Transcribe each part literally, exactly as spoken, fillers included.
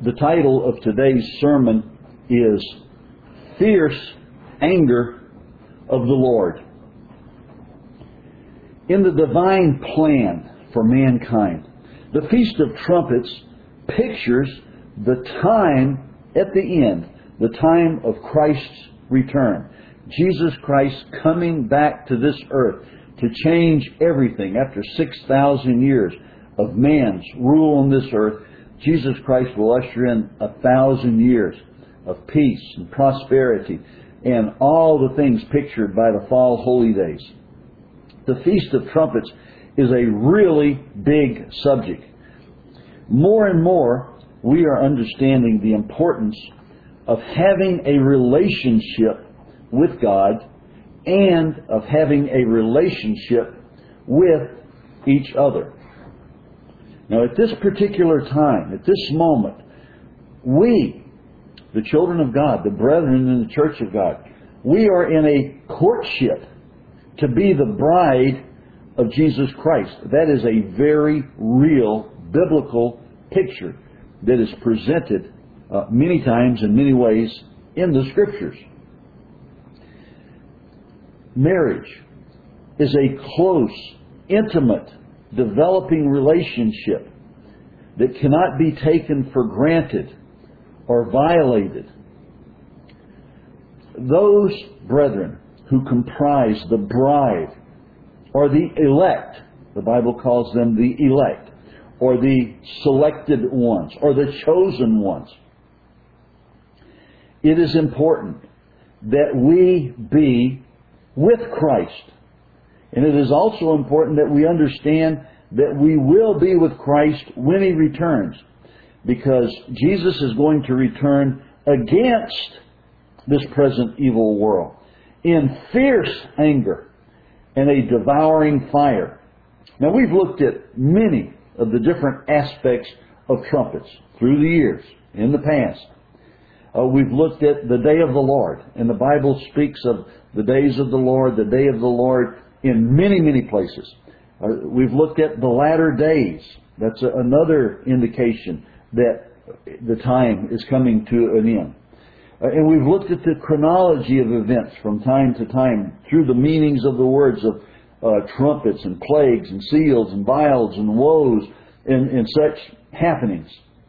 The title of today's sermon is Fierce Anger of the Lord. In the divine plan for mankind, the Feast of Trumpets pictures the time at the end, the time of Christ's return. Jesus Christ coming back to this earth to change everything after six thousand years of man's rule on this earth. Jesus Christ will usher in a thousand years of peace and prosperity and all the things pictured by the fall holy days. The Feast of Trumpets is a really big subject. More and more, we are understanding the importance of having a relationship with God and of having a relationship with each other. Now, at this particular time, at this moment, we, the children of God, the brethren in the church of God, we are in a courtship to be the bride of Jesus Christ. That is a very real biblical picture that is presented uh, many times in many ways in the Scriptures. Marriage is a close, intimate, developing relationship that cannot be taken for granted or violated. Those brethren who comprise the bride or the elect, the Bible calls them the elect, or the selected ones, or the chosen ones, it is important that we be with Christ. And it is also important that we understand that we will be with Christ when He returns, because Jesus is going to return against this present evil world in fierce anger and a devouring fire. Now, we've looked at many of the different aspects of trumpets through the years, in the past. Uh, we've looked at the day of the Lord, and the Bible speaks of the days of the Lord, the day of the Lord, in many, many places. Uh, we've looked at the latter days. That's a, another indication that the time is coming to an end. Uh, and we've looked at the chronology of events from time to time through the meanings of the words of uh, trumpets and plagues and seals and vials and woes and, and such happenings.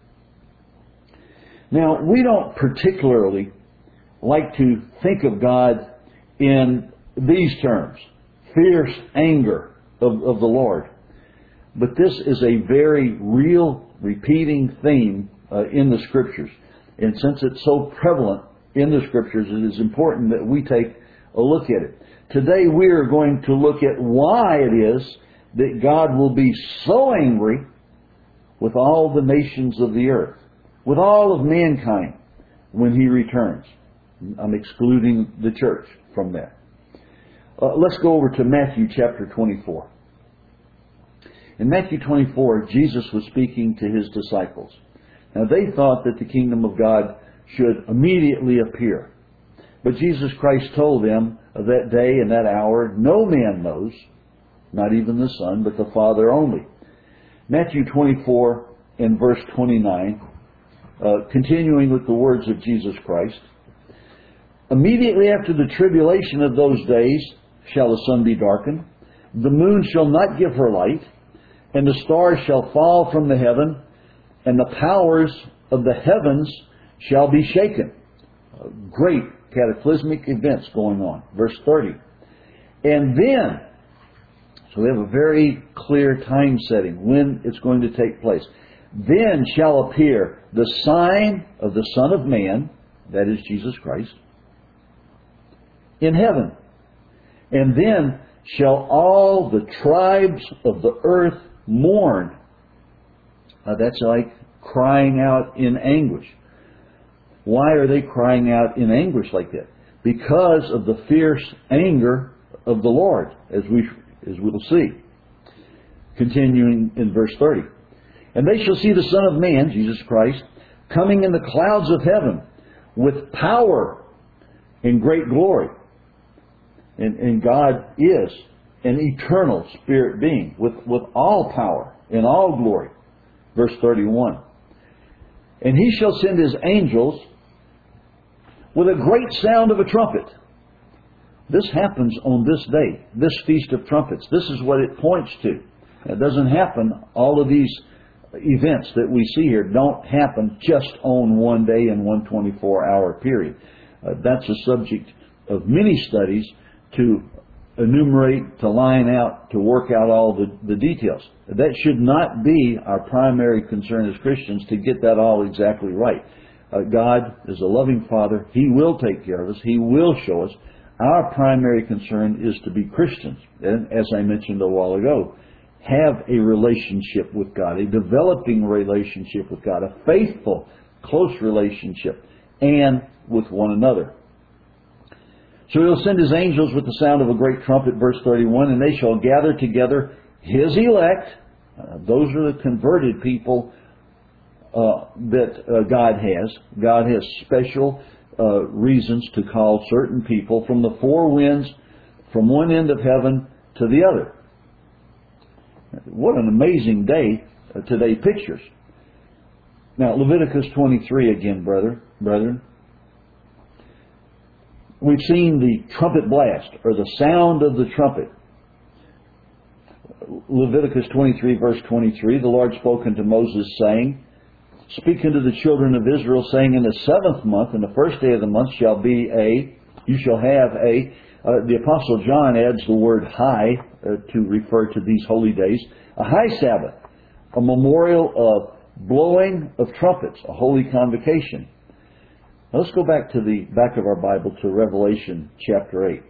Now, we don't particularly like to think of God in these terms. Fierce anger of, of the Lord. But this is a very real, repeating theme uh, in the Scriptures. And since it's so prevalent in the Scriptures, it is important that we take a look at it. Today we are going to look at why it is that God will be so angry with all the nations of the earth, with all of mankind, when He returns. I'm excluding the church from that. Uh, let's go over to Matthew chapter twenty-four. In Matthew twenty-four, Jesus was speaking to His disciples. Now, they thought that the kingdom of God should immediately appear. But Jesus Christ told them of that day and that hour, no man knows, not even the Son, but the Father only. Matthew twenty-four and verse twenty-nine, uh, continuing with the words of Jesus Christ. Immediately after the tribulation of those days shall the sun be darkened, the moon shall not give her light, and the stars shall fall from the heaven, and the powers of the heavens shall be shaken. Uh, great cataclysmic events going on. Verse thirty. And then, so we have a very clear time setting when it's going to take place. Then shall appear the sign of the Son of Man, that is Jesus Christ, in heaven. And then shall all the tribes of the earth mourn. Uh, that's like crying out in anguish. Why are they crying out in anguish like that? Because of the fierce anger of the Lord, as we as we'll see. Continuing in verse thirty. And they shall see the Son of Man, Jesus Christ, coming in the clouds of heaven with power and great glory. And, and God is an eternal spirit being with, with all power and all glory. Verse thirty-one. And He shall send His angels with a great sound of a trumpet. This happens on this day, this Feast of Trumpets. This is what it points to. It doesn't happen, all of these events that we see here don't happen just on one day in one twenty-four hour period. Uh, that's a subject of many studies to enumerate, to line out, to work out all the, the details. That should not be our primary concern as Christians, to get that all exactly right. Uh, God is a loving Father. He will take care of us. He will show us. Our primary concern is to be Christians. And as I mentioned a while ago, have a relationship with God, a developing relationship with God, a faithful, close relationship, and with one another. So He'll send His angels with the sound of a great trumpet, verse thirty-one, and they shall gather together His elect. Uh, those are the converted people uh, that uh, God has. God has special uh, reasons to call certain people from the four winds, from one end of heaven to the other. What an amazing day uh, today pictures. Now, Leviticus twenty-three again, brother, brethren. We've seen the trumpet blast, or the sound of the trumpet. Leviticus twenty-three, verse twenty-three, the Lord spoke unto Moses, saying, Speak unto the children of Israel, saying, In the seventh month, in the first day of the month, shall be a, you shall have a, uh, the Apostle John adds the word high uh, to refer to these holy days, a high Sabbath, a memorial of blowing of trumpets, a holy convocation. Now let's go back to the back of our Bible to Revelation chapter eight.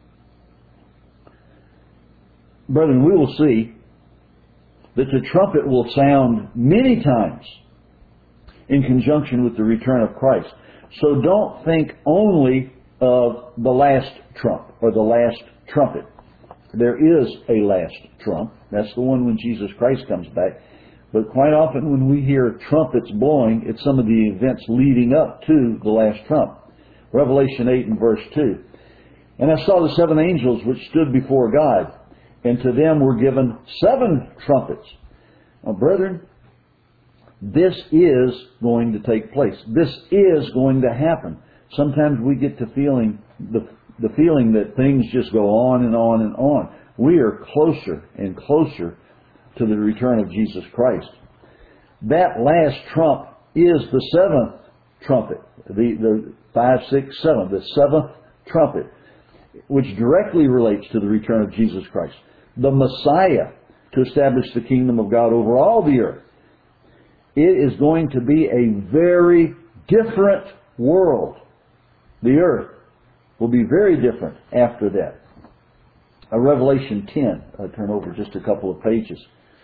Brethren, we will see that the trumpet will sound many times in conjunction with the return of Christ. So don't think only of the last trump or the last trumpet. There is a last trump. That's the one when Jesus Christ comes back. But quite often when we hear trumpets blowing, it's some of the events leading up to the last trump. Revelation eight and verse two. And I saw the seven angels which stood before God, and to them were given seven trumpets. Now, brethren, this is going to take place. This is going to happen. Sometimes we get the feeling, the, the feeling that things just go on and on and on. We are closer and closer to the return of Jesus Christ. That last trump is the seventh trumpet, the, the five, six, seven, the seventh trumpet, which directly relates to the return of Jesus Christ, the Messiah, to establish the kingdom of God over all the earth. It is going to be a very different world. The earth will be very different after that. Uh, Revelation ten, I'll turn over just a couple of pages.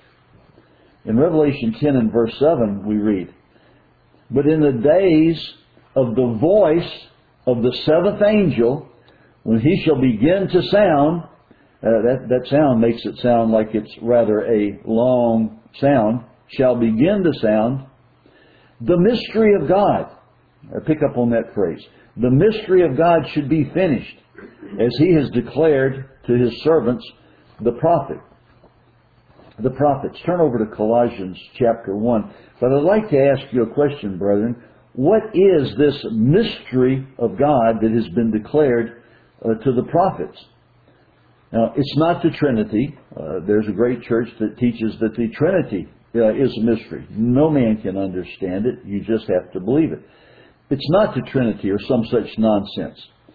In Revelation ten and verse seven we read, But in the days of the voice of the seventh angel, when he shall begin to sound, uh, that, that sound makes it sound like it's rather a long sound, shall begin to sound, the mystery of God. Uh, pick up on that phrase. The mystery of God should be finished, as He has declared to His servants, the prophet. The prophets. Turn over to Colossians chapter one. But I'd like to ask you a question, brethren. What is this mystery of God that has been declared uh, to the prophets? Now, it's not the Trinity. Uh, there's a great church that teaches that the Trinity uh, is a mystery. No man can understand it. You just have to believe it. It's not the Trinity or some such nonsense.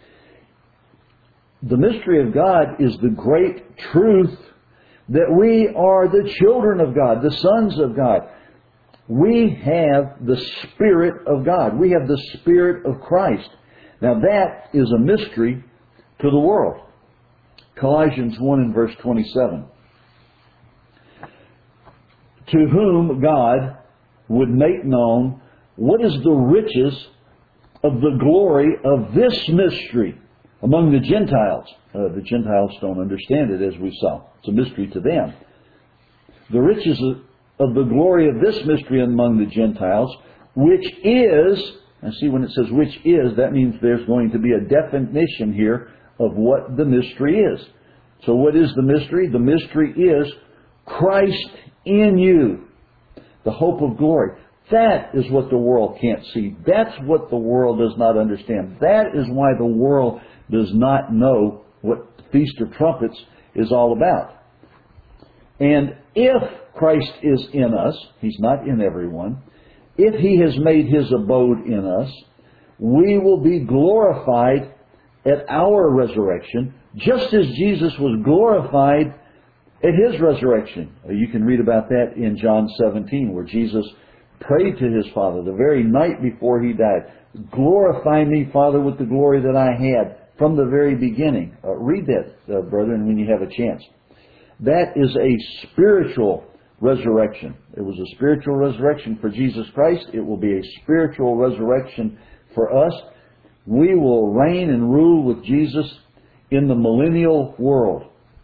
The mystery of God is the great truth that we are the children of God, the sons of God. We have the Spirit of God. We have the Spirit of Christ. Now that is a mystery to the world. Colossians one and verse twenty-seven. To whom God would make known what is the riches of the glory of this mystery among the Gentiles. Uh, the Gentiles don't understand it, as we saw. It's a mystery to them. The riches of, of the glory of this mystery among the Gentiles, which is, and see when it says which is, that means there's going to be a definition here of what the mystery is. So what is the mystery? The mystery is Christ in you, the hope of glory. That is what the world can't see. That's what the world does not understand. That is why the world does not know what the Feast of Trumpets is all about. And if Christ is in us, He's not in everyone, if He has made His abode in us, we will be glorified at our resurrection, just as Jesus was glorified at His resurrection. You can read about that in John seventeen, where Jesus prayed to His Father the very night before He died. Glorify me, Father, with the glory that I had from the very beginning. Uh, read that, uh, brethren, when you have a chance. That is a spiritual resurrection. It was a spiritual resurrection for Jesus Christ. It will be a spiritual resurrection for us. We will reign and rule with Jesus in the millennial world.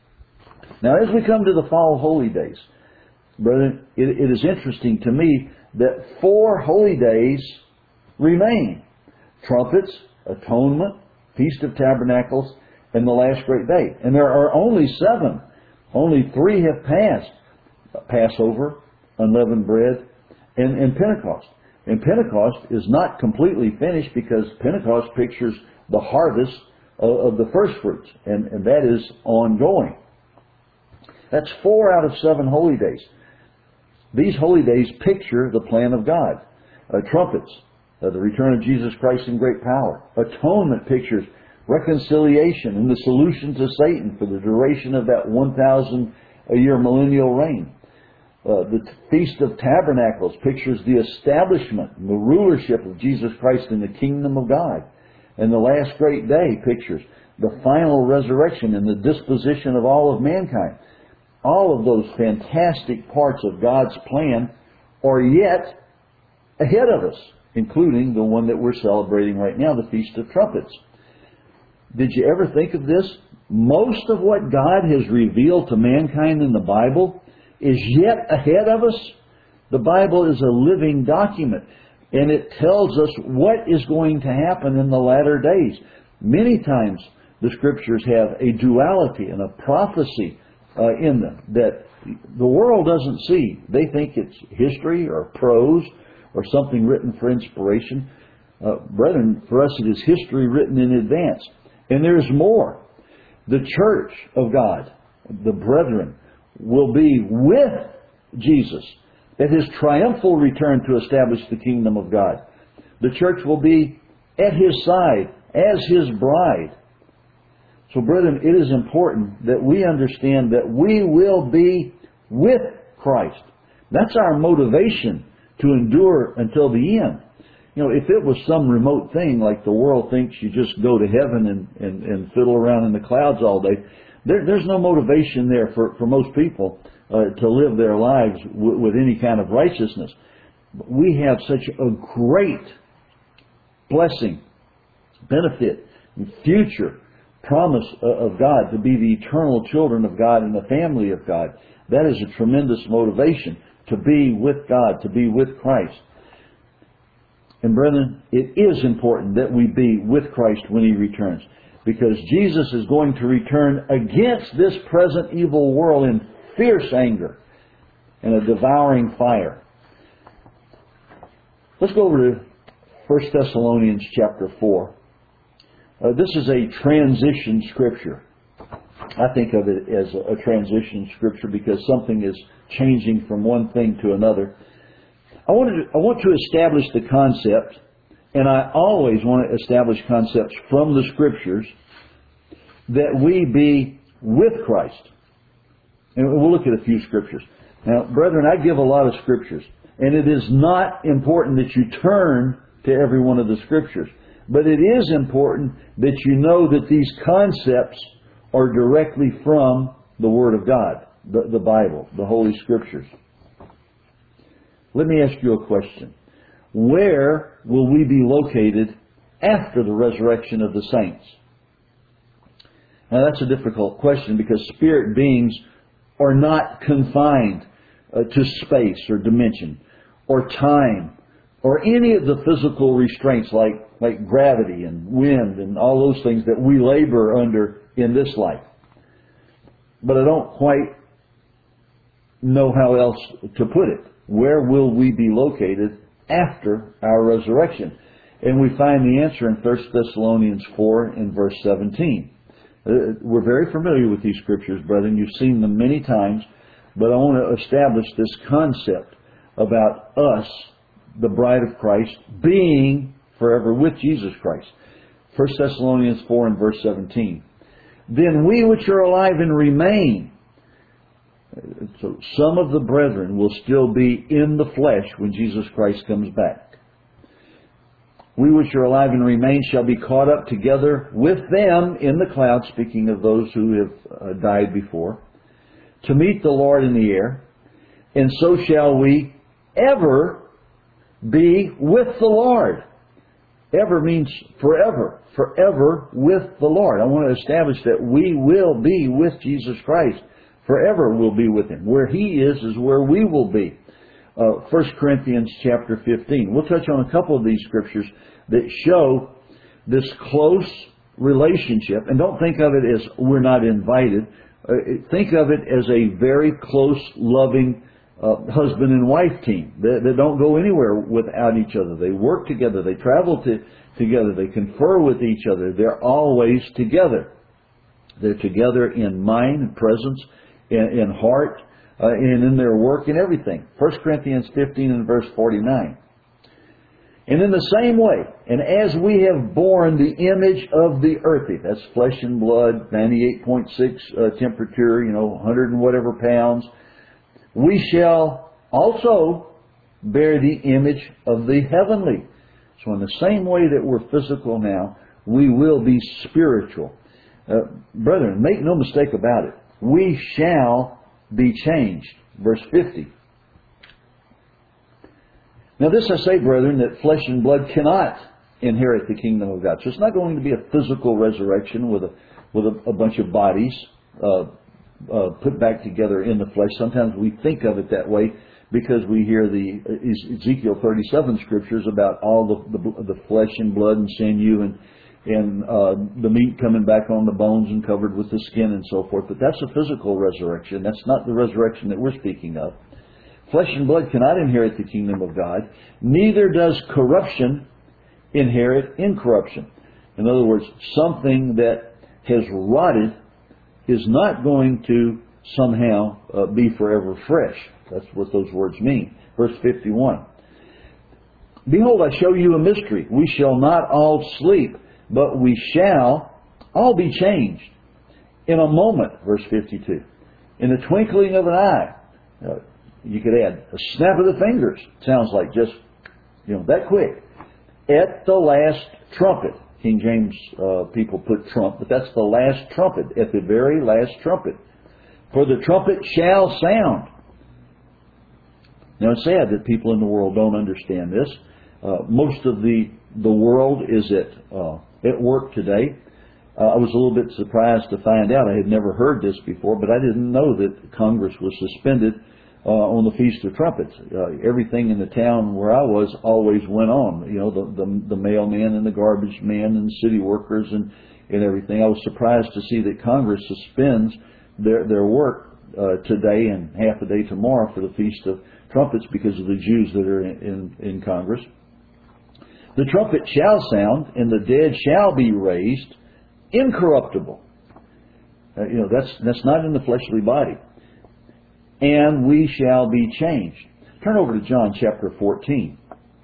Now, as we come to the fall holy days, brethren, it, it is interesting to me that four holy days remain. Trumpets, Atonement, Feast of Tabernacles, and the last great day. And there are only seven. Only three have passed. Passover, unleavened bread, and, and Pentecost. And Pentecost is not completely finished because Pentecost pictures the harvest of, of the first fruits. And, and that is ongoing. That's four out of seven holy days. These holy days picture the plan of God. Uh, trumpets, uh, the return of Jesus Christ in great power. Atonement pictures reconciliation and the solution to Satan for the duration of that one thousand a year millennial reign. Uh, the Feast of Tabernacles pictures the establishment and the rulership of Jesus Christ in the kingdom of God. And the last great day pictures the final resurrection and the disposition of all of mankind. All of those fantastic parts of God's plan are yet ahead of us, including the one that we're celebrating right now, the Feast of Trumpets. Did you ever think of this? Most of what God has revealed to mankind in the Bible is yet ahead of us. The Bible is a living document, and it tells us what is going to happen in the latter days. Many times the Scriptures have a duality and a prophecy uh, in them that the world doesn't see. They think it's history or prose or something written for inspiration. Uh, brethren, for us it is history written in advance. And there's more. The church of God, the brethren, will be with Jesus at His triumphal return to establish the kingdom of God. The church will be at His side as His bride. So, brethren, it is important that we understand that we will be with Christ. That's our motivation to endure until the end. You know, if it was some remote thing like the world thinks you just go to heaven and, and, and fiddle around in the clouds all day, there, there's no motivation there for, for most people uh, to live their lives w- with any kind of righteousness. We have such a great blessing, benefit, and future promise of God to be the eternal children of God and the family of God. That is a tremendous motivation to be with God, to be with Christ. And brethren, it is important that we be with Christ when He returns, because Jesus is going to return against this present evil world in fierce anger and a devouring fire. Let's go over to First Thessalonians chapter four. Uh, this is a transition scripture. I think of it as a, a transition scripture because something is changing from one thing to another. I want to, I want to establish the concept, and I always want to establish concepts from the Scriptures, that we be with Christ. And we'll look at a few Scriptures. Now, brethren, I give a lot of Scriptures, and it is not important that you turn to every one of the Scriptures, but it is important that you know that these concepts are directly from the Word of God, the, the Bible, the Holy Scriptures. Let me ask you a question. Where will we be located after the resurrection of the saints? Now that's a difficult question because spirit beings are not confined uh, to space or dimension or time or any of the physical restraints like, like gravity and wind and all those things that we labor under in this life. But I don't quite know how else to put it. Where will we be located after our resurrection? And we find the answer in First Thessalonians four in verse seventeen. Uh, we're very familiar with these scriptures, brethren. You've seen them many times. But I want to establish this concept about us, the bride of Christ, being forever with Jesus Christ. First Thessalonians four and verse seventeen. Then we which are alive and remain. So some of the brethren will still be in the flesh when Jesus Christ comes back. We which are alive and remain shall be caught up together with them in the clouds, speaking of those who have uh, died before, to meet the Lord in the air, and so shall we ever be with the Lord. Ever means forever, forever with the Lord. I want to establish that we will be with Jesus Christ. Forever we'll be with Him. Where He is is where we will be. Uh, First Corinthians chapter fifteen. We'll touch on a couple of these scriptures that show this close relationship. And don't think of it as we're not invited. Uh, think of it as a very close, loving uh, husband and wife team. They, they don't go anywhere without each other. They work together. They travel to, together. They confer with each other. They're always together. They're together in mind and presence, in, in heart, uh, and in their work and everything. First Corinthians fifteen and verse forty-nine. And in the same way, and as we have borne the image of the earthy, that's flesh and blood, ninety-eight point six uh, temperature, you know, one hundred and whatever pounds, we shall also bear the image of the heavenly. So in the same way that we're physical now, we will be spiritual. Uh, brethren, make no mistake about it. We shall be changed. Verse fifty. Now this I say, brethren, that flesh and blood cannot inherit the kingdom of God. So it's not going to be a physical resurrection with a with a, a bunch of bodies uh, uh, put back together in the flesh. Sometimes we think of it that way because we hear the Ezekiel thirty-seven scriptures about all the the, the flesh and blood and sinew and and uh, the meat coming back on the bones and covered with the skin and so forth. But that's a physical resurrection. That's not the resurrection that we're speaking of. Flesh and blood cannot inherit the kingdom of God. Neither does corruption inherit incorruption. In other words, something that has rotted is not going to somehow uh, be forever fresh. That's what those words mean. Verse fifty-one. Behold, I show you a mystery. We shall not all sleep, but we shall all be changed in a moment. Verse fifty-two. In the twinkling of an eye. Uh, You could add a snap of the fingers. Sounds like just, you know, that quick. At the last trumpet. King James uh, people put trump, but that's the last trumpet. At the very last trumpet. For the trumpet shall sound. Now it's sad that people in the world don't understand this. Uh, most of the the world is at uh, at work today. Uh, I was a little bit surprised to find out. I had never heard this before, but I didn't know that Congress was suspended Uh, on the Feast of Trumpets. Uh, everything in the town where I was always went on. You know, the, the, the mailman and the garbage man and city workers and, and everything. I was surprised to see that Congress suspends their, their work uh, today and half a day tomorrow for the Feast of Trumpets because of the Jews that are in, in, in Congress. The trumpet shall sound and the dead shall be raised incorruptible. Uh, you know, that's, that's not in the fleshly body. And we shall be changed. Turn over to John chapter fourteen.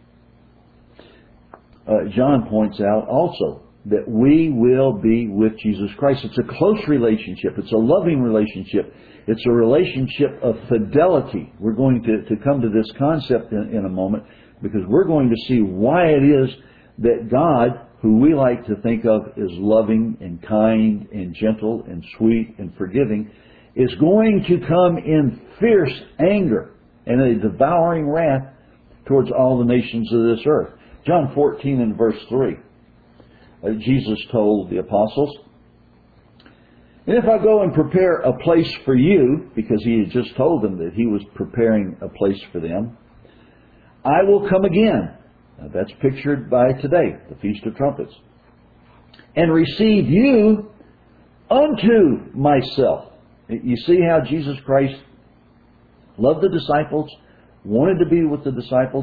Uh, John points out also that we will be with Jesus Christ. It's a close relationship. It's a loving relationship. It's a relationship of fidelity. We're going to, to come to this concept in, in a moment because we're going to see why it is that God, who we like to think of as loving and kind and gentle and sweet and forgiving, is going to come in fierce anger and a devouring wrath towards all the nations of this earth. John fourteen and verse three. Uh, Jesus told the apostles, and if I go and prepare a place for you, because he had just told them that he was preparing a place for them, I will come again. Now, that's pictured by today, the Feast of Trumpets. And receive you unto myself. You see how Jesus Christ loved the disciples, wanted to be with the disciples,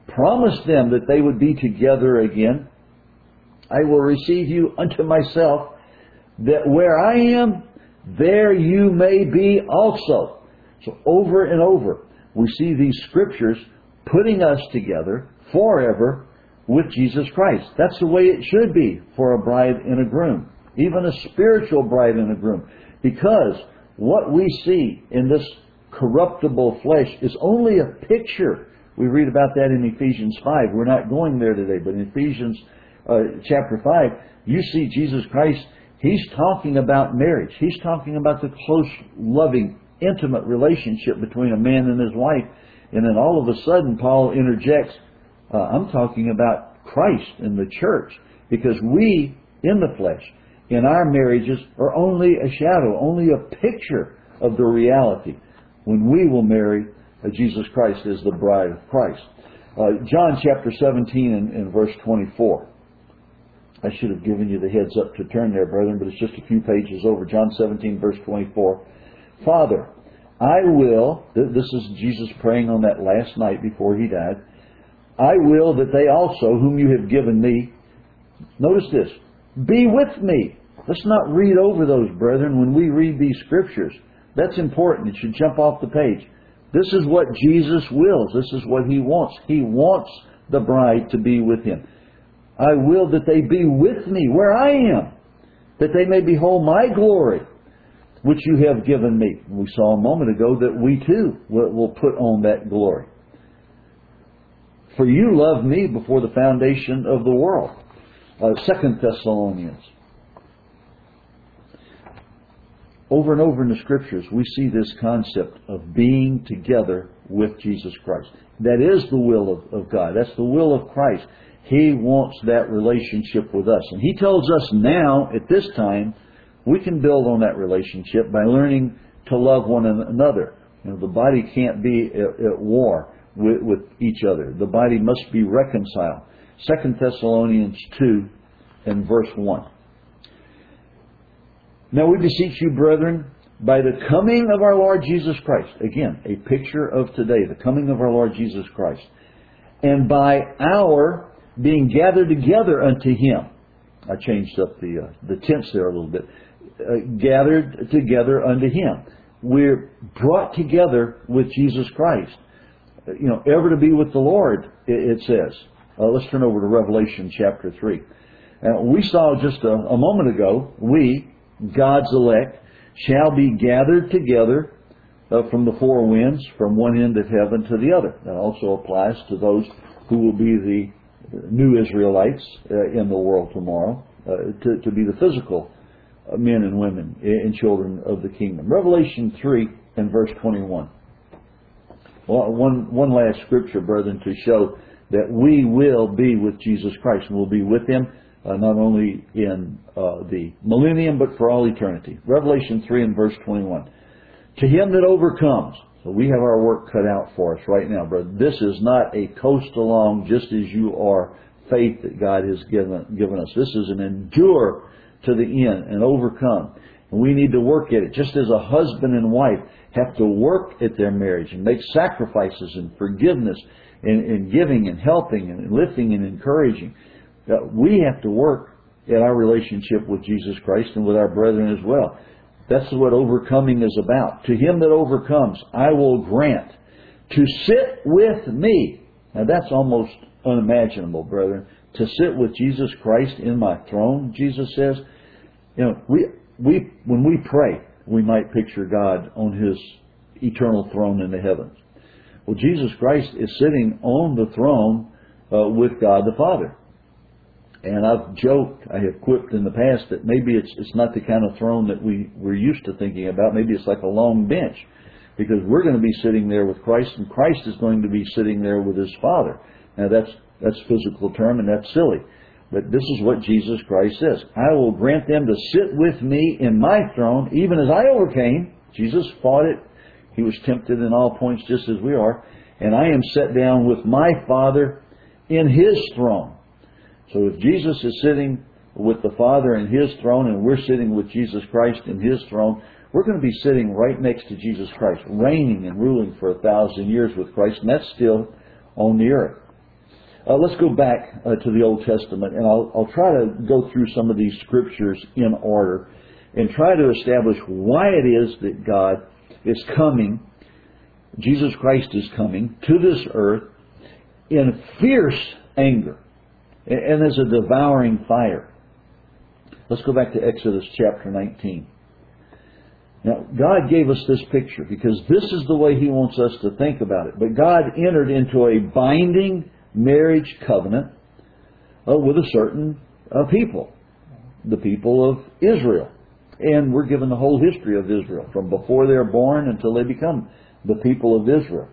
promised them that they would be together again. I will receive you unto myself, that where I am, there you may be also. So over and over, we see these scriptures putting us together forever with Jesus Christ. That's the way it should be for a bride and a groom, even a spiritual bride and a groom. Because what we see in this corruptible flesh is only a picture. We read about that in Ephesians five. We're not going there today, but in Ephesians uh, chapter five, you see Jesus Christ. He's talking about marriage. He's talking about the close, loving, intimate relationship between a man and his wife. And then all of a sudden, Paul interjects, uh, I'm talking about Christ and the church. Because we, in the flesh, in our marriages, are only a shadow, only a picture of the reality when we will marry uh, Jesus Christ as the bride of Christ. Uh, John chapter seventeen and, and verse twenty-four. I should have given you the heads up to turn there, brethren, but it's just a few pages over. John seventeen, verse twenty-four. Father, I will, this is Jesus praying on that last night before He died, I will that they also, whom you have given me, notice this, be with me. Let's not read over those, brethren, when we read these scriptures. That's important. It should jump off the page. This is what Jesus wills. This is what He wants. He wants the bride to be with Him. I will that they be with me where I am, that they may behold my glory, which you have given me. We saw a moment ago that we too will put on that glory. For you loved me before the foundation of the world. Uh, Second Thessalonians. Over and over in the Scriptures, we see this concept of being together with Jesus Christ. That is the will of, of God. That's the will of Christ. He wants that relationship with us. And He tells us now, at this time, we can build on that relationship by learning to love one another. You know, the body can't be at, at war with, with each other. The body must be reconciled. Second Thessalonians two and verse one. Now we beseech you, brethren, by the coming of our Lord Jesus Christ. Again, a picture of today, the coming of our Lord Jesus Christ. And by our being gathered together unto Him. I changed up the uh, the tense there a little bit. Uh, gathered together unto Him. We're brought together with Jesus Christ. Uh, you know, ever to be with the Lord, it, it says. Uh, let's turn over to Revelation chapter three. Uh, we saw just a, a moment ago, we, God's elect, shall be gathered together uh, from the four winds, from one end of heaven to the other. That also applies to those who will be the new Israelites uh, in the world tomorrow, uh, to, to be the physical uh, men and women and children of the kingdom. Revelation three and verse twenty-one. Well, one, one last scripture, brethren, to show that we will be with Jesus Christ, and we'll be with Him uh, not only in uh, the millennium, but for all eternity. Revelation three and verse twenty-one. To him that overcomes. So we have our work cut out for us right now, brother. This is not a coast along just as you are faith that God has given, given us. This is an endure to the end and overcome. And we need to work at it. Just as a husband and wife have to work at their marriage and make sacrifices and forgiveness and, and giving and helping and lifting and encouraging. Uh, we have to work at our relationship with Jesus Christ and with our brethren as well. That's what overcoming is about. To him that overcomes, I will grant to sit with me. Now that's almost unimaginable, brethren. To sit with Jesus Christ in my throne, Jesus says. You know, we we when we pray, we might picture God on His eternal throne in the heavens. Well, Jesus Christ is sitting on the throne uh, with God the Father. And I've joked, I have quipped in the past that maybe it's it's not the kind of throne that we, we're used to thinking about. Maybe it's like a long bench. Because we're going to be sitting there with Christ, and Christ is going to be sitting there with His Father. Now that's that's a physical term, and that's silly. But this is what Jesus Christ says. I will grant them to sit with me in my throne, even as I overcame. Jesus fought it. He was tempted in all points just as we are. And I am set down with my Father in His throne. So if Jesus is sitting with the Father in His throne and we're sitting with Jesus Christ in His throne, we're going to be sitting right next to Jesus Christ, reigning and ruling for a thousand years with Christ, and that's still on the earth. Uh, let's go back uh, to the Old Testament, and I'll, I'll try to go through some of these scriptures in order and try to establish why it is that God is coming, Jesus Christ is coming to this earth in fierce anger and as a devouring fire. Let's go back to Exodus chapter nineteen. Now, God gave us this picture because this is the way He wants us to think about it. But God entered into a binding marriage covenant uh, with a certain uh, people, the people of Israel. And we're given the whole history of Israel, from before they're born until they become the people of Israel.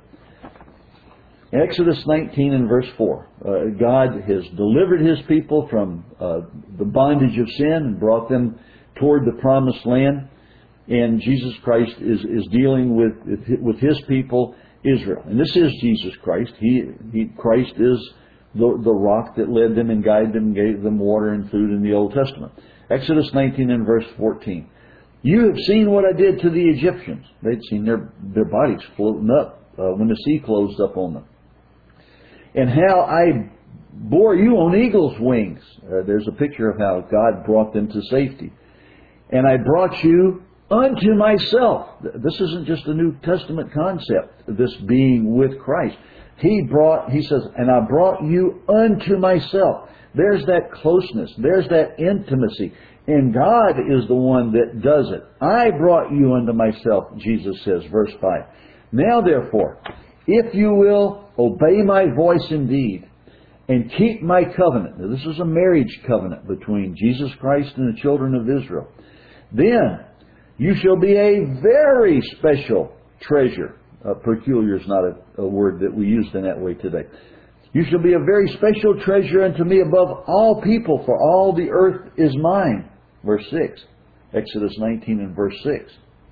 In Exodus nineteen and verse four, uh, God has delivered His people from uh, the bondage of sin and brought them toward the promised land. And Jesus Christ is, is dealing with, with His people, Israel. And this is Jesus Christ. He, he Christ is the, the rock that led them and guided them and gave them water and food in the Old Testament. Exodus nineteen and verse fourteen. You have seen what I did to the Egyptians. They'd seen their, their bodies floating up uh, when the sea closed up on them. And how I bore you on eagle's wings. Uh, there's a picture of how God brought them to safety. And I brought you unto myself. This isn't just a New Testament concept, this being with Christ. He brought, he says, and I brought you unto myself. There's that closeness. There's that intimacy. And God is the one that does it. I brought you unto myself, Jesus says, verse five. Now therefore, if you will obey my voice indeed, and keep my covenant. Now this is a marriage covenant between Jesus Christ and the children of Israel. Then you shall be a very special treasure. Uh, peculiar is not a, a word that we use in that way today. You shall be a very special treasure unto me above all people, for all the earth is mine. Verse six. Exodus nineteen and verse six.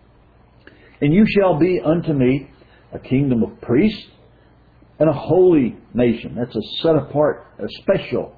And you shall be unto me a kingdom of priests and a holy nation. That's a set apart, a special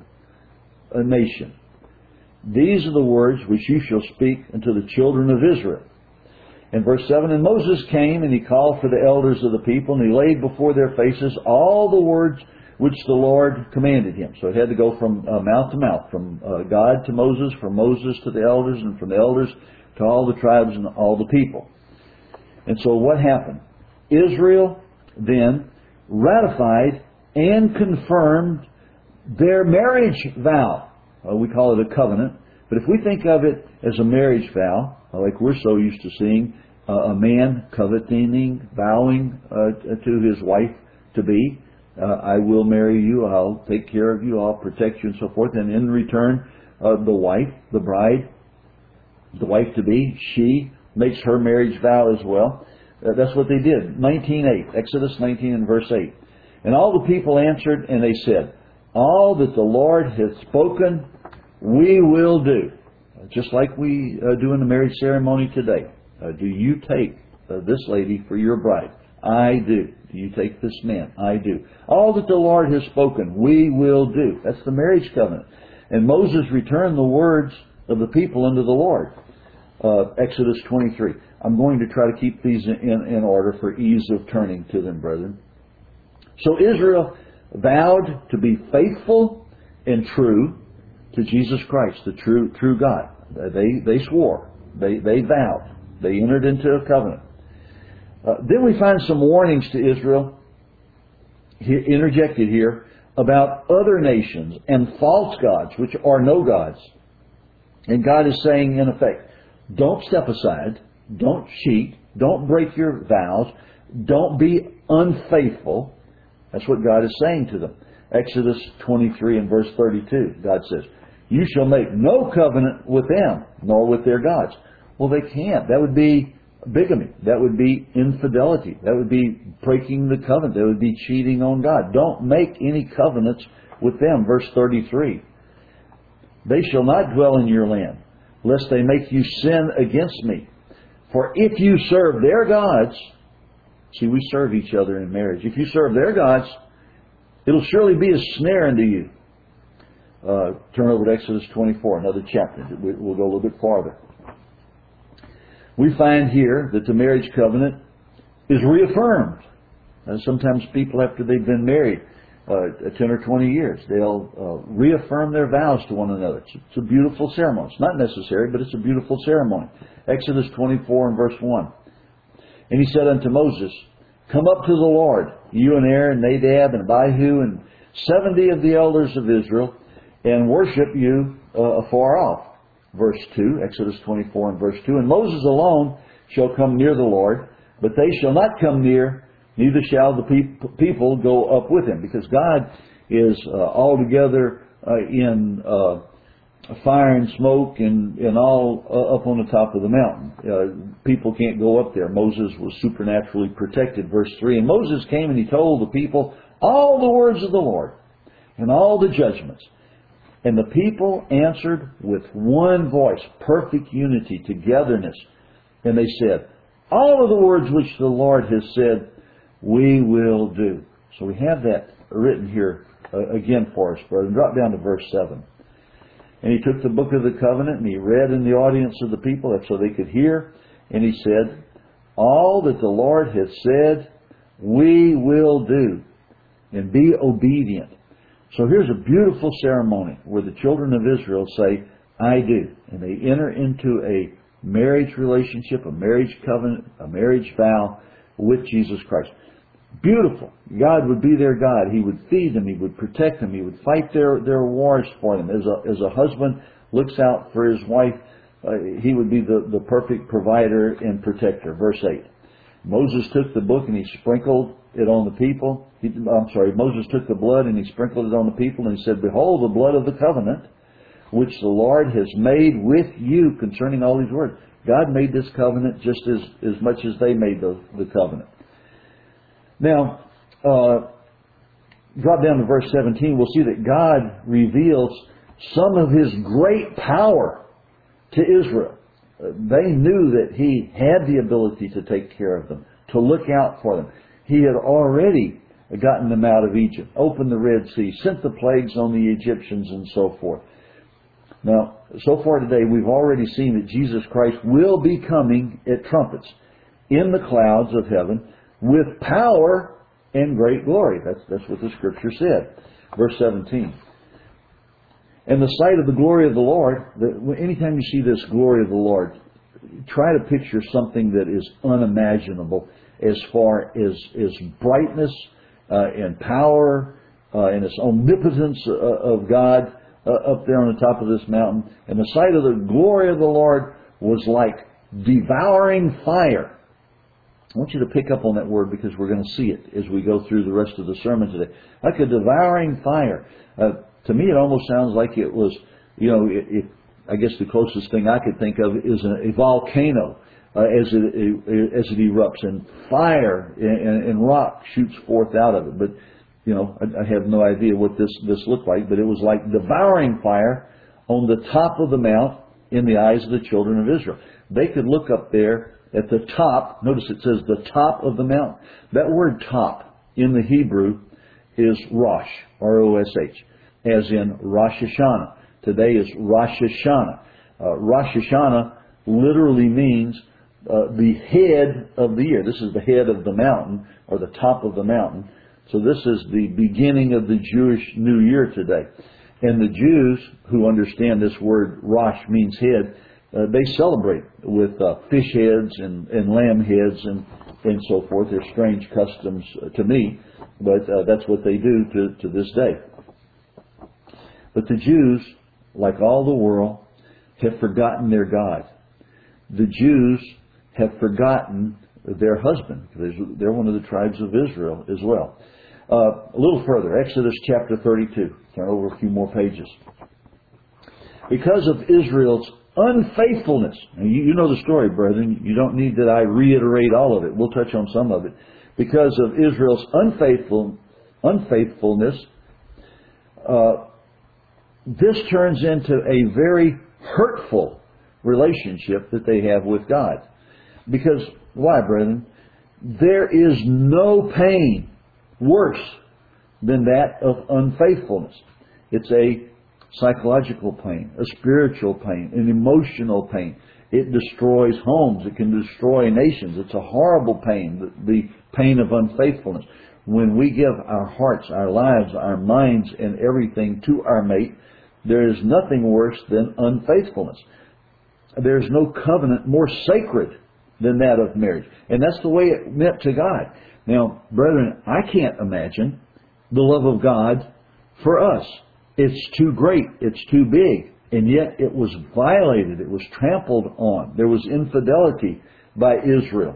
a nation. These are the words which you shall speak unto the children of Israel. In verse seven, and Moses came, and he called for the elders of the people, and he laid before their faces all the words which the Lord commanded him. So it had to go from uh, mouth to mouth, from uh, God to Moses, from Moses to the elders, and from the elders to all the tribes and all the people. And so what happened? Israel then ratified and confirmed their marriage vow. Uh, we call it a covenant. But if we think of it as a marriage vow, like we're so used to seeing uh, a man coveting, vowing uh, to his wife to be, uh, I will marry you, I'll take care of you, I'll protect you, and so forth. And in return, uh, the wife, the bride, the wife to be, she makes her marriage vow as well. Uh, that's what they did. nineteen eight, Exodus nineteen and verse eight. And all the people answered, and they said, all that the Lord hath spoken, we will do. Just like we uh, do in the marriage ceremony today. Uh, do you take uh, this lady for your bride? I do. Do you take this man? I do. All that the Lord has spoken, we will do. That's the marriage covenant. And Moses returned the words of the people unto the Lord. Uh, Exodus twenty-three. I'm going to try to keep these in, in order for ease of turning to them, brethren. So Israel vowed to be faithful and true to Jesus Christ, the true true God. They they swore. They they vowed. They entered into a covenant. Uh, then we find some warnings to Israel, he, interjected here, about other nations and false gods, which are no gods. And God is saying, in effect, don't step aside, don't cheat, don't break your vows, don't be unfaithful. That's what God is saying to them. Exodus twenty-three and verse thirty-two, God says, you shall make no covenant with them, nor with their gods. Well, they can't. That would be bigamy. That would be infidelity. That would be breaking the covenant. That would be cheating on God. Don't make any covenants with them. Verse thirty-three. They shall not dwell in your land, lest they make you sin against me. For if you serve their gods, see, we serve each other in marriage. If you serve their gods, it'll surely be a snare unto you. Uh, turn over to Exodus twenty-four, another chapter. We'll go a little bit farther. We find here that the marriage covenant is reaffirmed. And sometimes people, after they've been married, uh, ten or twenty years. They'll uh, reaffirm their vows to one another. It's, it's a beautiful ceremony. It's not necessary, but it's a beautiful ceremony. Exodus twenty-four and verse one. And he said unto Moses, come up to the Lord, you and Aaron, Nadab and Abihu, and seventy of the elders of Israel, and worship you uh, afar off. Verse two, Exodus twenty-four and verse two. And Moses alone shall come near the Lord, but they shall not come near, neither shall the peop- people go up with him. Because God is uh, altogether uh, in uh, fire and smoke and, and all uh, up on the top of the mountain. Uh, people can't go up there. Moses was supernaturally protected. Verse three, and Moses came and he told the people all the words of the Lord and all the judgments. And the people answered with one voice, perfect unity, togetherness. And they said, all of the words which the Lord has said, we will do. So we have that written here uh, again for us, brother. Drop down to verse seven. And he took the book of the covenant and he read in the audience of the people so they could hear. And he said, all that the Lord has said, we will do. And be obedient. So here's a beautiful ceremony where the children of Israel say, I do. And they enter into a marriage relationship, a marriage covenant, a marriage vow with Jesus Christ. Beautiful. God would be their God. He would feed them. He would protect them. He would fight their, their wars for them. As a, as a husband looks out for his wife, uh, he would be the, the perfect provider and protector. Verse eight. Moses took the book and he sprinkled it on the people. He, I'm sorry, Moses took the blood and he sprinkled it on the people and he said, behold the blood of the covenant which the Lord has made with you concerning all these words. God made this covenant just as, as much as they made the, the covenant. Now, uh, drop down to verse seventeen, we'll see that God reveals some of His great power to Israel. Uh, they knew that He had the ability to take care of them, to look out for them. He had already gotten them out of Egypt, opened the Red Sea, sent the plagues on the Egyptians and so forth. Now, so far today, we've already seen that Jesus Christ will be coming at trumpets in the clouds of heaven with power and great glory. That's, that's what the Scripture said. Verse seventeen. And the sight of the glory of the Lord, the, anytime you see this glory of the Lord, try to picture something that is unimaginable as far as, as brightness uh, and power uh, and its omnipotence uh, of God uh, up there on the top of this mountain. And the sight of the glory of the Lord was like devouring fire. I want you to pick up on that word because we're going to see it as we go through the rest of the sermon today. Like a devouring fire. Uh, to me, it almost sounds like it was, you know, it, it, I guess the closest thing I could think of is a, a volcano uh, as, it, as it erupts, and fire and, and rock shoots forth out of it. But, you know, I, I have no idea what this, this looked like, but it was like devouring fire on the top of the mount in the eyes of the children of Israel. They could look up there at the top. Notice it says the top of the mountain. That word top in the Hebrew is Rosh, R O S H, as in Rosh Hashanah. Today is Rosh Hashanah. Uh, Rosh Hashanah literally means uh, the head of the year. This is the head of the mountain, or the top of the mountain. So this is the beginning of the Jewish New Year today. And the Jews who understand this word Rosh means head, Uh, they celebrate with uh, fish heads and, and lamb heads and, and so forth. They're strange customs to me, but uh, that's what they do to, to this day. But the Jews, like all the world, have forgotten their God. The Jews have forgotten their husband. They're one of the tribes of Israel as well. Uh, a little further, Exodus chapter thirty-two. Turn over a few more pages. Because of Israel's unfaithfulness. Now, you, you know the story, brethren. You don't need that I reiterate all of it. We'll touch on some of it. Because of Israel's unfaithful, unfaithfulness, uh, this turns into a very hurtful relationship that they have with God. Because, why, brethren? There is no pain worse than that of unfaithfulness. It's a psychological pain, a spiritual pain, an emotional pain. It destroys homes. It can destroy nations. It's a horrible pain, the, the pain of unfaithfulness. When we give our hearts, our lives, our minds, and everything to our mate, there is nothing worse than unfaithfulness. There is no covenant more sacred than that of marriage. And that's the way it meant to God. Now, brethren, I can't imagine the love of God for us. It's too great. It's too big. And yet it was violated. It was trampled on. There was infidelity by Israel.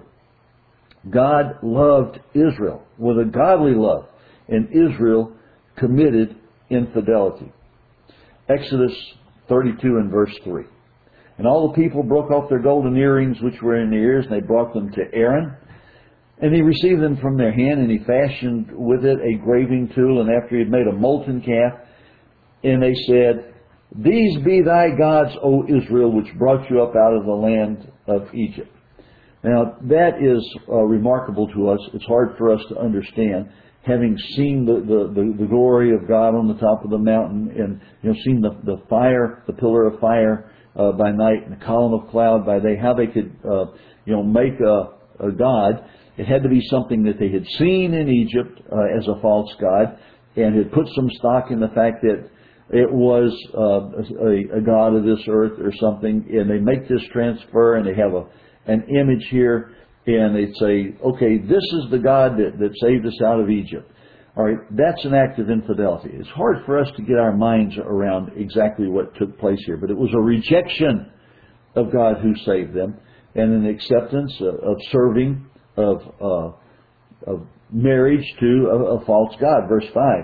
God loved Israel with a godly love, and Israel committed infidelity. Exodus thirty-two and verse three. And all the people broke off their golden earrings which were in their ears, and they brought them to Aaron. And he received them from their hand, and he fashioned with it a graving tool, and after he had made a molten calf, and they said, These be thy gods, O Israel, which brought you up out of the land of Egypt. Now, that is uh, remarkable to us. It's hard for us to understand, having seen the, the, the, the glory of God on the top of the mountain, and you know, seen the, the fire, the pillar of fire uh, by night, and the column of cloud by day, how they could uh, you know, make a, a god. It had to be something that they had seen in Egypt uh, as a false god, and had put some stock in the fact that it was uh, a, a god of this earth or something, and they make this transfer, and they have a an image here, and they'd say, okay, this is the God that, that saved us out of Egypt. All right, that's an act of infidelity. It's hard for us to get our minds around exactly what took place here, but it was a rejection of God who saved them, and an acceptance of, of serving, of, uh, of marriage to a, a false god. Verse five.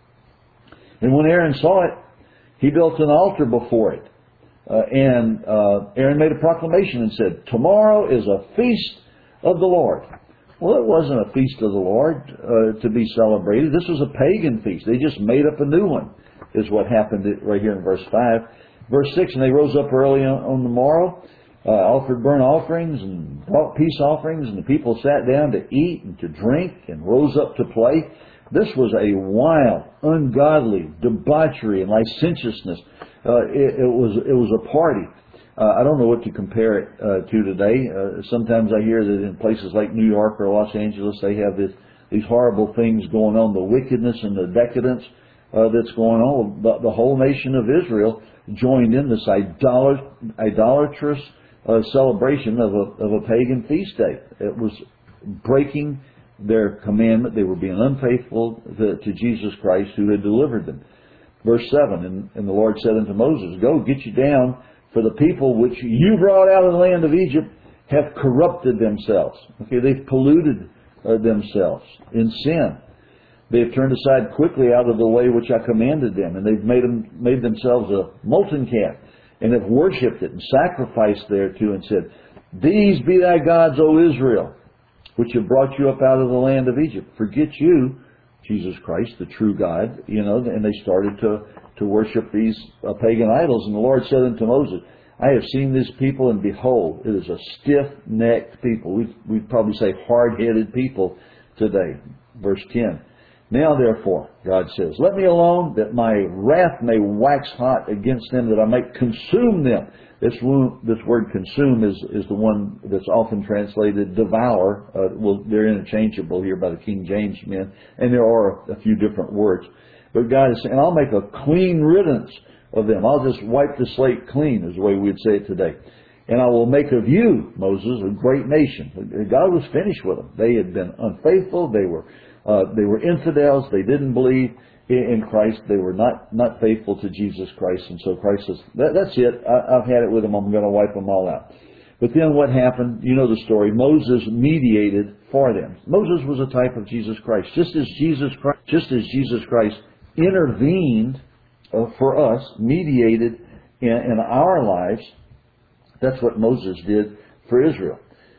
And when Aaron saw it, he built an altar before it. Uh, and uh, Aaron made a proclamation and said, Tomorrow is a feast of the Lord. Well, it wasn't a feast of the Lord uh, to be celebrated. This was a pagan feast. They just made up a new one, is what happened right here in verse five. Verse six, and they rose up early on, on the morrow, uh, offered burnt offerings and brought peace offerings, and the people sat down to eat and to drink and rose up to play. This was a wild, ungodly debauchery and licentiousness. Uh, it, it was it was a party. Uh, I don't know what to compare it uh, to today. Uh, sometimes I hear that in places like New York or Los Angeles, they have this, these horrible things going on, the wickedness and the decadence uh, that's going on. The, the whole nation of Israel joined in this idolat- idolatrous uh, celebration of a, of a pagan feast day. It was breaking their commandment. They were being unfaithful to, to Jesus Christ who had delivered them. Verse seven, and, and the Lord said unto Moses, Go, get you down, for the people which you brought out of the land of Egypt have corrupted themselves. Okay, they've polluted uh, themselves in sin. They have turned aside quickly out of the way which I commanded them, and they've made them made themselves a molten calf, and have worshipped it and sacrificed thereto, and said, These be thy gods, O Israel, which have brought you up out of the land of Egypt. Forget you, Jesus Christ, the true God, you know, and they started to, to worship these uh, pagan idols. And the Lord said unto Moses, I have seen this people, and behold, it is a stiff-necked people. We'd, we'd probably say hard-headed people today. Verse ten. Now therefore, God says, Let me alone, that my wrath may wax hot against them, that I may consume them. This, this word consume is, is the one that's often translated devour. Uh, well, they're interchangeable here by the King James men, and there are a few different words. But God is saying, I'll make a clean riddance of them. I'll just wipe the slate clean, is the way we'd say it today. And I will make of you, Moses, a great nation. God was finished with them. They had been unfaithful. They were uh, they were infidels. They didn't believe in Christ. They were not, not faithful to Jesus Christ. And so Christ says, that, that's it. I, I've had it with them. I'm going to wipe them all out. But then what happened? You know the story. Moses mediated for them. Moses was a type of Jesus Christ. Just as Jesus Christ, just as Jesus Christ intervened uh, for us, mediated in, in our lives, that's what Moses did for Israel.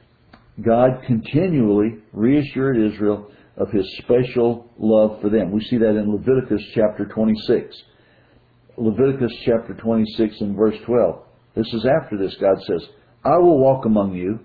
God continually reassured Israel of His special love for them. We see that in Leviticus chapter twenty-six. Leviticus chapter twenty-six and verse twelve. This is after this. God says, I will walk among you.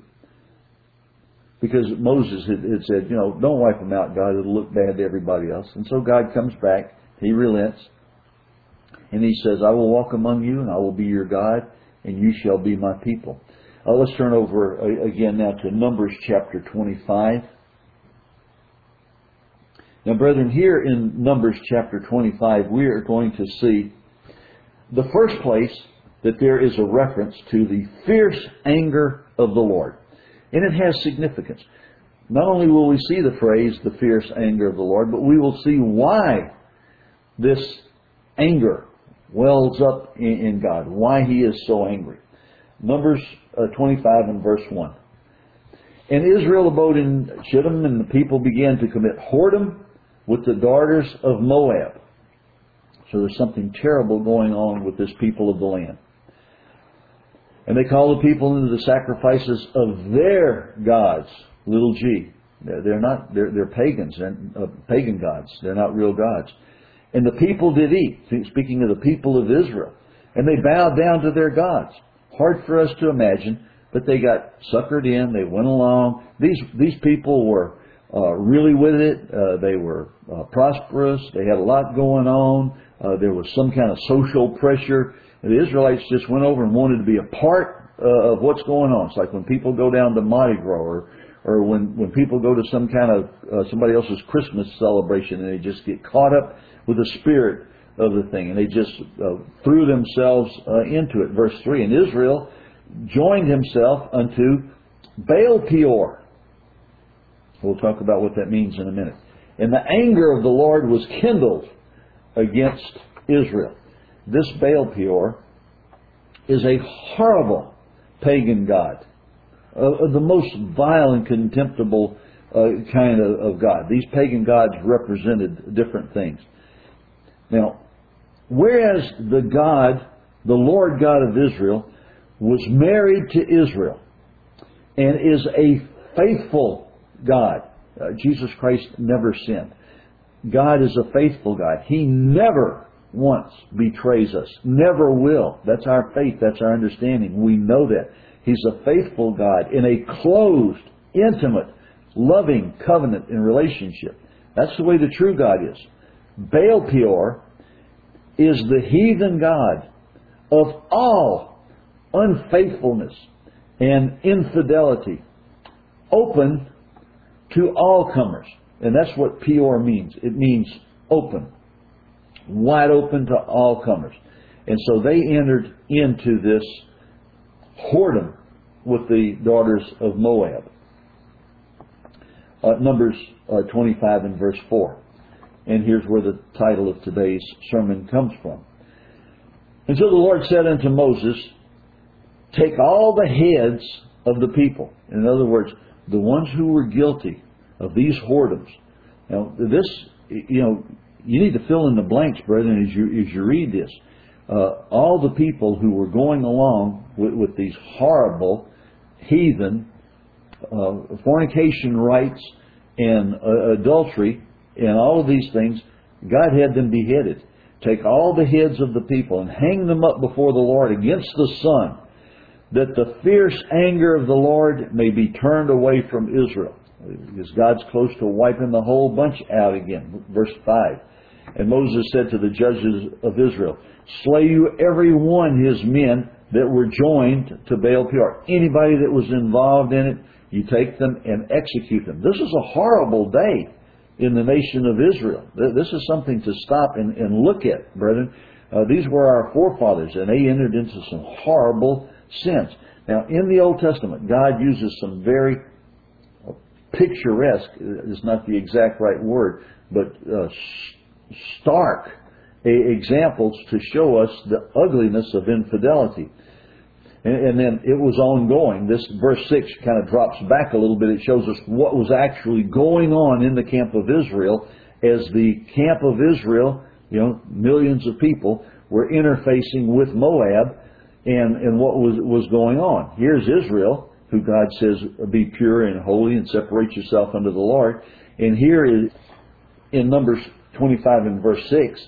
Because Moses had, had said, you know, don't wipe them out, God. It'll look bad to everybody else. And so God comes back. He relents. And He says, I will walk among you, and I will be your God, and you shall be my people. Uh, let's turn over uh, again now to Numbers chapter twenty-five. Now, brethren, here in Numbers chapter twenty-five, we are going to see the first place that there is a reference to the fierce anger of the Lord. And it has significance. Not only will we see the phrase, the fierce anger of the Lord, but we will see why this anger wells up in, in God, why He is so angry. Numbers uh, twenty-five and verse one. And Israel abode in Shittim, and the people began to commit whoredom with the daughters of Moab. So there's something terrible going on with this people of the land. And they call the people into the sacrifices of their gods, little g. They're, they're not, they're, they're pagans, they're, uh, pagan gods. They're not real gods. And the people did eat, speaking of the people of Israel. And they bowed down to their gods. Hard for us to imagine, but they got suckered in, they went along. These, these people were uh, really with it. Uh, they were uh, prosperous. They had a lot going on. Uh, there was some kind of social pressure. And the Israelites just went over and wanted to be a part uh, of what's going on. It's like when people go down to Mardi Gras, or, or when, when people go to some kind of uh, somebody else's Christmas celebration, and they just get caught up with the spirit of the thing, and they just uh, threw themselves uh, into it. Verse three, and Israel joined himself unto Baal Peor. We'll talk about what that means in a minute. And the anger of the Lord was kindled against Israel. This Baal Peor is a horrible pagan god, uh, the most vile and contemptible uh, kind of, of god. These pagan gods represented different things. Now, whereas the God, the Lord God of Israel, was married to Israel and is a faithful God. Uh, Jesus Christ never sinned. God is a faithful God. He never once betrays us. Never will. That's our faith. That's our understanding. We know that. He's a faithful God in a closed, intimate, loving covenant and relationship. That's the way the true God is. Baal Peor is the heathen god of all unfaithfulness and infidelity, open to all comers. And that's what Peor means. It means open, wide open to all comers. And so they entered into this whoredom with the daughters of Moab. Uh, Numbers uh, twenty-five and verse four. And here's where the title of today's sermon comes from. And so the Lord said unto Moses, take all the heads of the people. In other words, the ones who were guilty of these whoredoms. Now, this, you know, you need to fill in the blanks, brethren, as you, as you read this. Uh, all the people who were going along with, with these horrible, heathen, uh, fornication rites and uh, adultery and all of these things, God had them beheaded. Take all the heads of the people and hang them up before the Lord against the sun, that the fierce anger of the Lord may be turned away from Israel. Because God's close to wiping the whole bunch out again. Verse five. And Moses said to the judges of Israel, slay you every one his men that were joined to Baal Peor. Anybody that was involved in it, you take them and execute them. This is a horrible day in the nation of Israel. This is something to stop and, and look at, brethren. Uh, these were our forefathers, and they entered into some horrible sins. Now, in the Old Testament, God uses some very picturesque, is not the exact right word, but uh, stark examples to show us the ugliness of infidelity. And, and then it was ongoing. This verse six kind of drops back a little bit. It shows us what was actually going on in the camp of Israel as the camp of Israel, you know, millions of people were interfacing with Moab and, and what was, was going on. Here's Israel, who God says, be pure and holy and separate yourself unto the Lord. And here is, in Numbers twenty-five and verse six,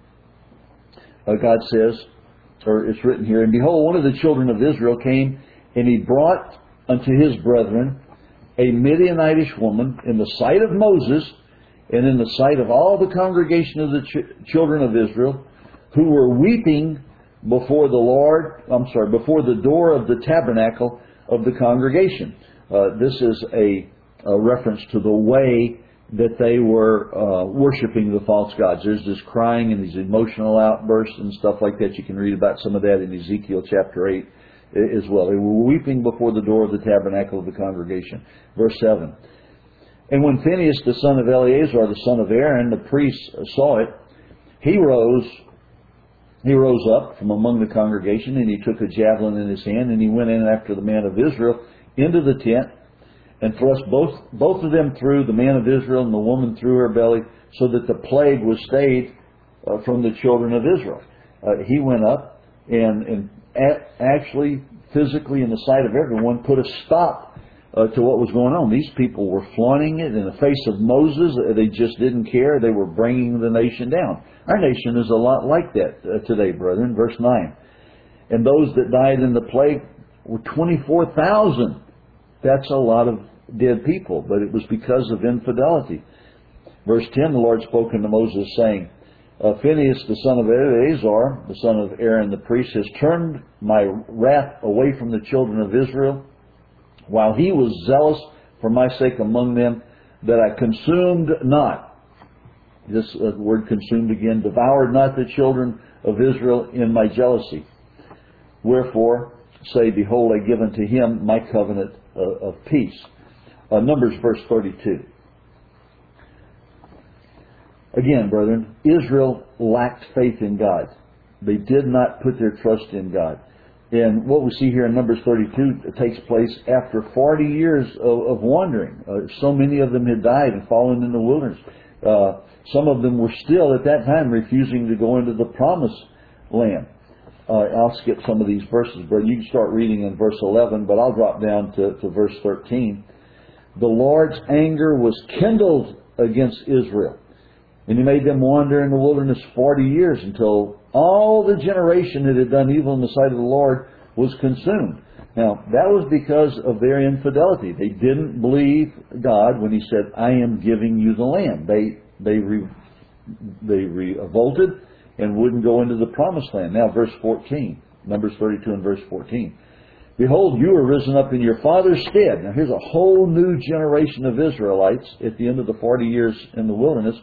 uh, God says, or it's written here, and behold, one of the children of Israel came, and he brought unto his brethren a Midianitish woman in the sight of Moses and in the sight of all the congregation of the ch- children of Israel, who were weeping before the Lord, I'm sorry, before the door of the tabernacle of the congregation. Uh, this is a, a reference to the way that they were uh, worshiping the false gods. There's this crying and these emotional outbursts and stuff like that. You can read about some of that in Ezekiel chapter eight as well. They were weeping before the door of the tabernacle of the congregation. Verse seven. And when Phinehas, the son of Eleazar, the son of Aaron, the priest, saw it, he rose He rose up from among the congregation, and he took a javelin in his hand, and he went in after the man of Israel into the tent, and thrust both both of them through, the man of Israel and the woman through her belly, so that the plague was stayed uh, from the children of Israel. Uh, he went up and, and a- actually, physically, in the sight of everyone, put a stop uh, to what was going on. These people were flaunting it in the face of Moses. They just didn't care. They were bringing the nation down. Our nation is a lot like that uh, today, brethren. Verse nine. And those that died in the plague were twenty-four thousand. That's a lot of dead people, but it was because of infidelity. Verse ten, the Lord spoke unto Moses, saying, uh, Phinehas, the son of Eleazar, the son of Aaron the priest, has turned my wrath away from the children of Israel, while he was zealous for my sake among them, that I consumed not. This uh, word consumed again, devoured not the children of Israel in my jealousy. Wherefore, say, behold, I give unto him my covenant uh, of peace. Uh, Numbers verse thirty-two. Again, brethren, Israel lacked faith in God. They did not put their trust in God. And what we see here in Numbers thirty-two takes place after forty years of, of wandering. Uh, so many of them had died and fallen in the wilderness. Uh, some of them were still at that time refusing to go into the promised land. Uh, I'll skip some of these verses, but you can start reading in verse eleven, but I'll drop down to, to verse thirteen. The Lord's anger was kindled against Israel, and he made them wander in the wilderness forty years, until all the generation that had done evil in the sight of the Lord was consumed. Now, that was because of their infidelity. They didn't believe God when he said, I am giving you the land. They they re, they revolted and wouldn't go into the promised land. Now, verse fourteen, Numbers thirty-two and verse fourteen. Behold, you are risen up in your father's stead. Now, here's a whole new generation of Israelites at the end of the forty years in the wilderness.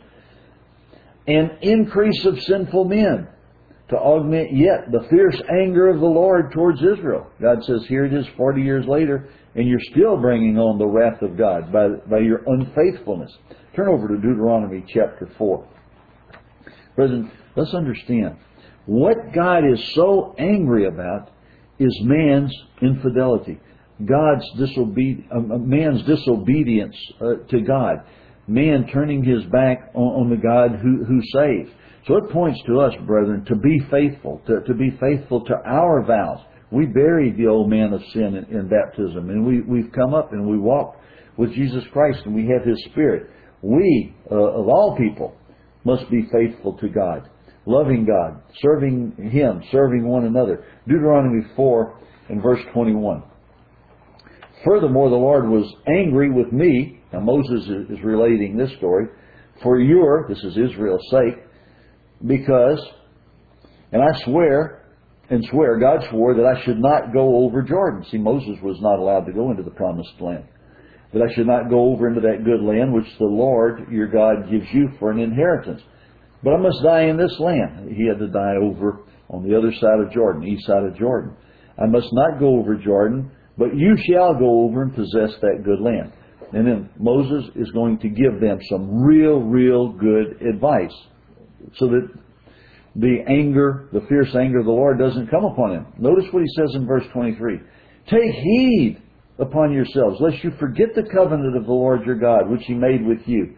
An increase of sinful men, to augment yet the fierce anger of the Lord towards Israel. God says, here it is forty years later, and you're still bringing on the wrath of God by, by your unfaithfulness. Turn over to Deuteronomy chapter four. Brethren, let's understand, what God is so angry about is man's infidelity. God's disobe- uh, man's disobedience uh, to God. Man turning his back on, on the God who, who saves. So it points to us, brethren, to be faithful, to, to be faithful to our vows. We buried the old man of sin in, in baptism, and we, we've come up and we walk with Jesus Christ, and we have His Spirit. We, uh, of all people, must be faithful to God, loving God, serving Him, serving one another. Deuteronomy four and verse twenty-one. Furthermore, the Lord was angry with me. Now Moses is relating this story. For your, this is Israel's sake, because, and I swear, and swear, God swore that I should not go over Jordan. See, Moses was not allowed to go into the promised land. That I should not go over into that good land which the Lord your God gives you for an inheritance. But I must die in this land. He had to die over on the other side of Jordan, east side of Jordan. I must not go over Jordan, but you shall go over and possess that good land. And then Moses is going to give them some real, real good advice, so that the anger, the fierce anger of the Lord doesn't come upon him. Notice what he says in verse twenty-three. Take heed upon yourselves, lest you forget the covenant of the Lord your God, which He made with you,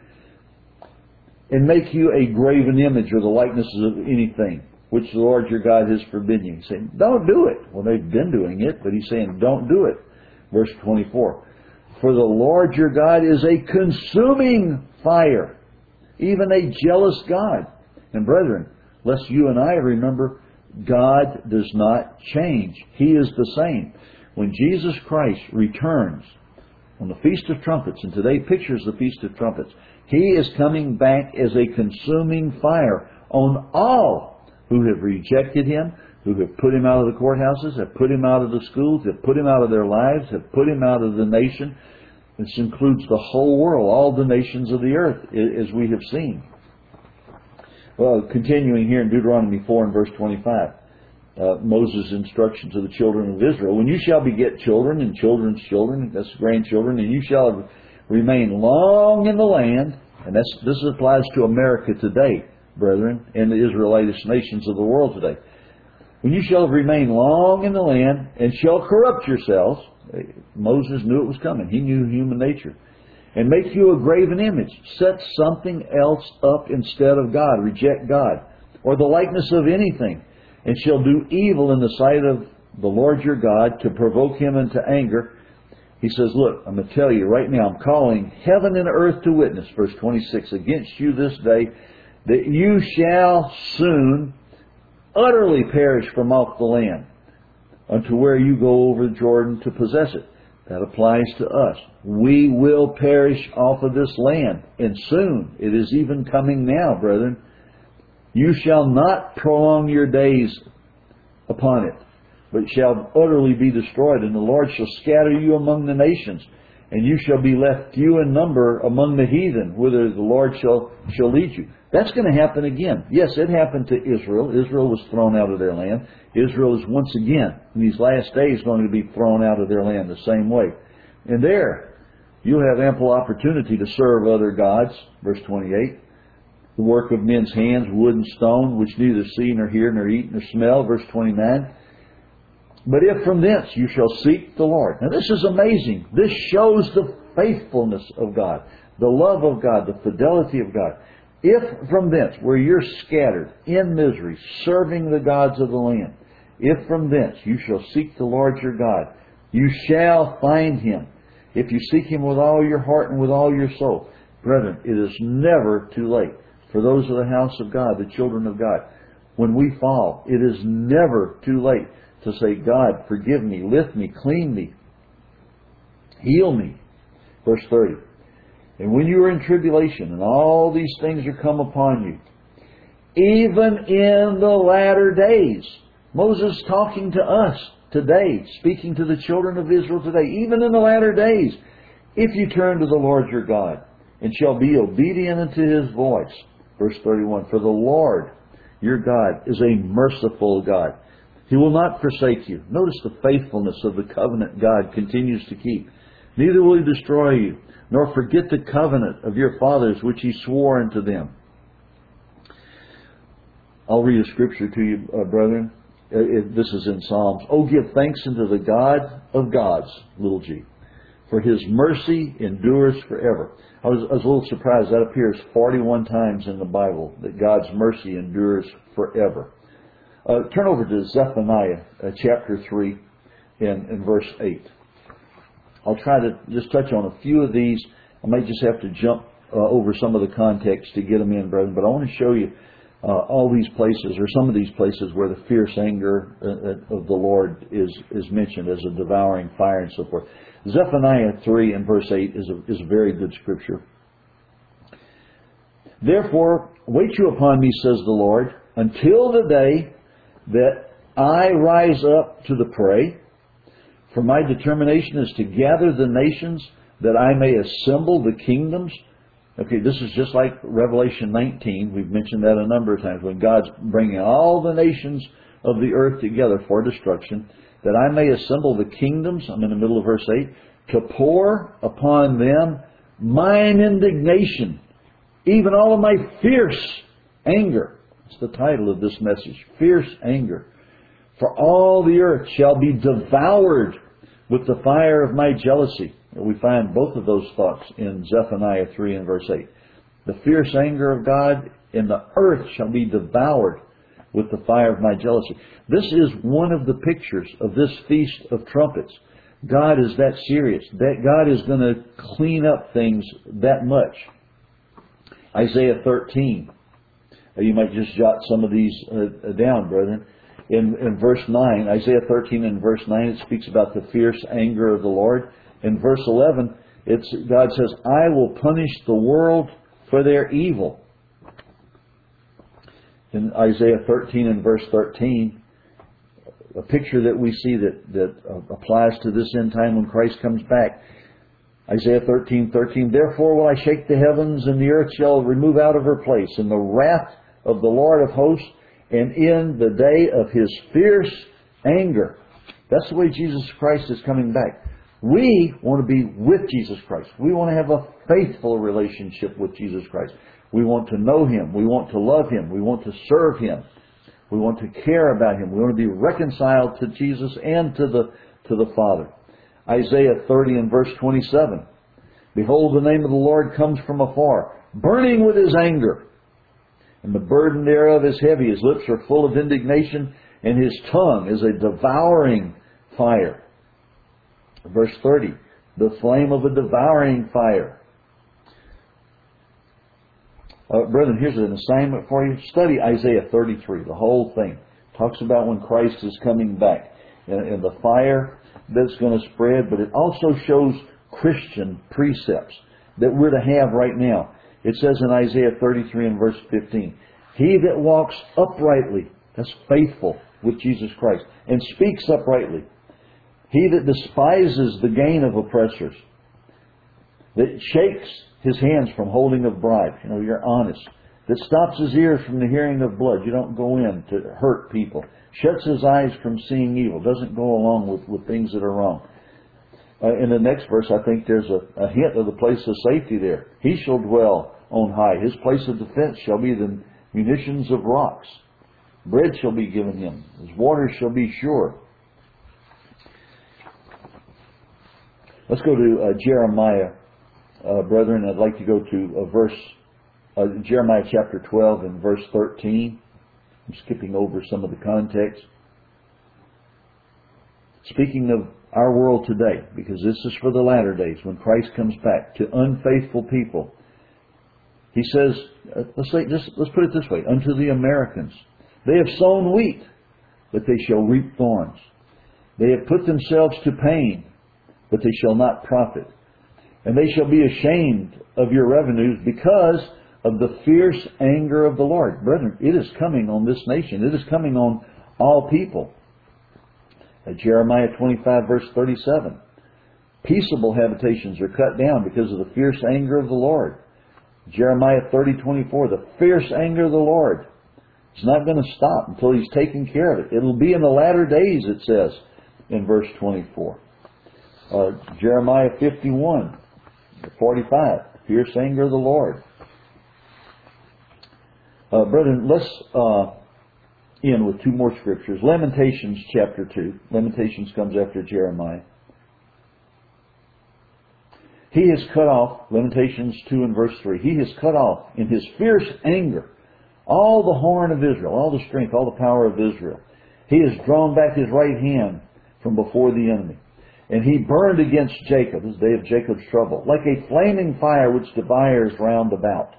and make you a graven image or the likenesses of anything, which the Lord your God has forbidden you. He's saying, don't do it. Well, they've been doing it, but He's saying, don't do it. Verse twenty-four. For the Lord your God is a consuming fire, even a jealous God. And brethren, lest you and I remember, God does not change. He is the same. When Jesus Christ returns on the Feast of Trumpets, and today pictures the Feast of Trumpets, He is coming back as a consuming fire on all who have rejected Him, who have put Him out of the courthouses, have put Him out of the schools, have put Him out of their lives, have put Him out of the nation. This includes the whole world, all the nations of the earth, as we have seen. Well, continuing here in Deuteronomy four and verse twenty-five, uh, Moses' instruction to the children of Israel, when you shall beget children and children's children, that's grandchildren, and you shall remain long in the land, and that's, this applies to America today, brethren, and the Israelitish nations of the world today. When you shall remain long in the land and shall corrupt yourselves, Moses knew it was coming. He knew human nature. And make you a graven image. Set something else up instead of God. Reject God. Or the likeness of anything. And shall do evil in the sight of the Lord your God to provoke Him into anger. He says, look, I'm going to tell you right now, I'm calling heaven and earth to witness, verse twenty-six, against you this day, that you shall soon utterly perish from off the land, unto where you go over the Jordan to possess it. That applies to us. We will perish off of this land, and soon. It is even coming now, brethren. You shall not prolong your days upon it, but shall utterly be destroyed, and the Lord shall scatter you among the nations, and you shall be left few in number among the heathen, whither the Lord shall, shall lead you. That's going to happen again. Yes, it happened to Israel. Israel was thrown out of their land. Israel is once again, in these last days, going to be thrown out of their land the same way. And there, you'll have ample opportunity to serve other gods. Verse twenty-eight. The work of men's hands, wood and stone, which neither see nor hear nor eat nor smell. Verse twenty-nine. But if from thence you shall seek the Lord. Now this is amazing. This shows the faithfulness of God, the love of God, the fidelity of God. If from thence, where you're scattered in misery, serving the gods of the land, if from thence you shall seek the Lord your God, you shall find Him. If you seek Him with all your heart and with all your soul. Brethren, it is never too late. For those of the house of God, the children of God, when we fall, it is never too late to say, God, forgive me, lift me, clean me, heal me. Verse thirty. And when you are in tribulation, and all these things are come upon you, even in the latter days. Moses talking to us today, speaking to the children of Israel today, even in the latter days, if you turn to the Lord your God, and shall be obedient unto His voice. Verse thirty-one, for the Lord your God is a merciful God. He will not forsake you. Notice the faithfulness of the covenant God continues to keep. Neither will He destroy you, nor forget the covenant of your fathers which He swore unto them. I'll read a scripture to you, uh, brethren. Uh, it, this is in Psalms. Oh, give thanks unto the God of gods, little g, for His mercy endures forever. I was, I was a little surprised. That appears forty-one times in the Bible, that God's mercy endures forever. Uh, turn over to Zephaniah uh, chapter three and, and verse eight. I'll try to just touch on a few of these. I might just have to jump uh, over some of the context to get them in, brethren. But I want to show you uh, all these places, or some of these places, where the fierce anger uh, of the Lord is, is mentioned as a devouring fire and so forth. Zephaniah three and verse eight is a, is a very good scripture. Therefore, wait you upon me, says the Lord, until the day that I rise up to the prey. For my determination is to gather the nations, that I may assemble the kingdoms. Okay, this is just like Revelation nineteen. We've mentioned that a number of times. When God's bringing all the nations of the earth together for destruction, that I may assemble the kingdoms, I'm in the middle of verse eight, to pour upon them mine indignation, even all of my fierce anger. That's the title of this message, fierce anger. For all the earth shall be devoured with the fire of my jealousy. We find both of those thoughts in Zephaniah three and verse eight. The fierce anger of God, and the earth shall be devoured with the fire of my jealousy. This is one of the pictures of this Feast of Trumpets. God is that serious. That God is going to clean up things that much. Isaiah thirteen. You might just jot some of these uh, down, brethren. In, in verse nine, Isaiah thirteen and verse nine, it speaks about the fierce anger of the Lord. In verse eleven, it's, God says, I will punish the world for their evil. In Isaiah thirteen and verse thirteen, a picture that we see that, that uh, applies to this end time when Christ comes back. Isaiah thirteen thirteen, therefore will I shake the heavens, and the earth shall remove out of her place, in the wrath of the Lord of hosts, and in the day of His fierce anger. That's the way Jesus Christ is coming back. We want to be with Jesus Christ. We want to have a faithful relationship with Jesus Christ. We want to know Him. We want to love Him. We want to serve Him. We want to care about Him. We want to be reconciled to Jesus and to the, to the Father. Isaiah thirty and verse twenty-seven. Behold, the name of the Lord comes from afar, burning with His anger. And the burden thereof is heavy. His lips are full of indignation, and His tongue is a devouring fire. Verse thirty. The flame of a devouring fire. Uh, brethren, here's an assignment for you. Study Isaiah thirty-three, the whole thing. Talks about when Christ is coming back and, and the fire that's going to spread, but it also shows Christian precepts that we're to have right now. It says in Isaiah thirty-three and verse fifteen, He that walks uprightly, that's faithful with Jesus Christ, and speaks uprightly, he that despises the gain of oppressors, that shakes his hands from holding of bribes, you know, you're honest, that stops his ears from the hearing of blood, you don't go in to hurt people, shuts his eyes from seeing evil, doesn't go along with, with things that are wrong. Uh, in the next verse, I think there's a, a hint of the place of safety there. He shall dwell on high. His place of defense shall be the munitions of rocks. Bread shall be given him. His waters shall be sure. Let's go to uh, Jeremiah, uh, brethren. I'd like to go to a verse, uh, Jeremiah chapter twelve and verse thirteen. I'm skipping over some of the context. Speaking of our world today, because this is for the latter days when Christ comes back to unfaithful people. He says, uh, let's say, just, let's put it this way, unto the Americans, they have sown wheat, but they shall reap thorns. They have put themselves to pain, but they shall not profit. And they shall be ashamed of your revenues because of the fierce anger of the Lord. Brethren, it is coming on this nation. It is coming on all people. Uh, Jeremiah twenty-five verse thirty-seven. Peaceable habitations are cut down because of the fierce anger of the Lord. Jeremiah thirty twenty-four. The fierce anger of the Lord. It's not going to stop until He's taken care of it. It'll be in the latter days, it says in verse twenty-four. Uh, Jeremiah fifty-one forty-five. Fierce anger of the Lord. Uh, brethren, let's uh, end with two more scriptures. Lamentations chapter two. Lamentations comes after Jeremiah. He has cut off, Lamentations two and verse three, He has cut off in His fierce anger all the horn of Israel, all the strength, all the power of Israel. He has drawn back His right hand from before the enemy. And He burned against Jacob, this day of Jacob's trouble, like a flaming fire which devours round about.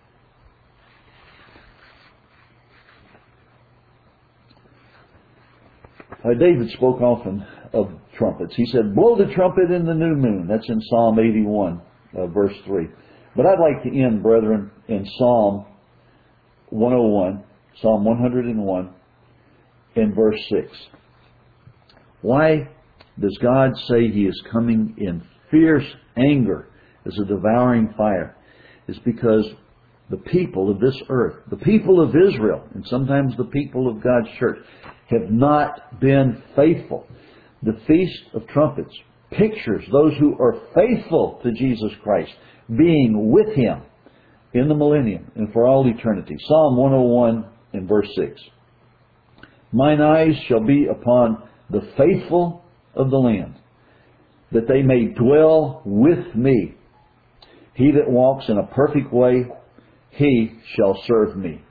Uh, David spoke often of trumpets. He said, blow the trumpet in the new moon. That's in Psalm eighty-one, uh, verse three. But I'd like to end, brethren, in Psalm one oh one, Psalm one oh one, in verse six. Why does God say He is coming in fierce anger as a devouring fire? It's because the people of this earth, the people of Israel, and sometimes the people of God's church, have not been faithful. The Feast of Trumpets pictures those who are faithful to Jesus Christ being with Him in the millennium and for all eternity. Psalm one oh one and verse six. Mine eyes shall be upon the faithful of the land, that they may dwell with me. He that walks in a perfect way, he shall serve me.